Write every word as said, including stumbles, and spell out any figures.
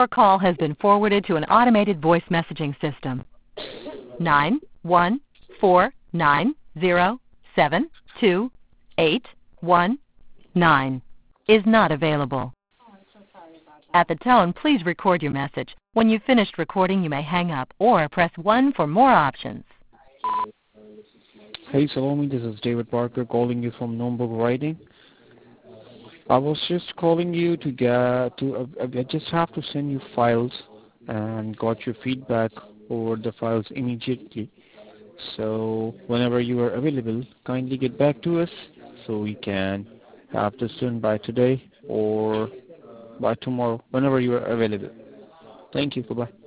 Your call has been forwarded to an automated voice messaging system. nine one four nine zero seven two eight one nine is not available. At the tone, please record your message. When you've finished recording, you may hang up or press one for more options. Hey Salome, this is David Parker calling you from Nürnberg Writing. I was just calling you to get to. Uh, I just have to send you files and got your feedback over the files immediately. So whenever you are available, kindly get back to us so we can have this done by today or by tomorrow, whenever you are available. Thank you. Bye bye.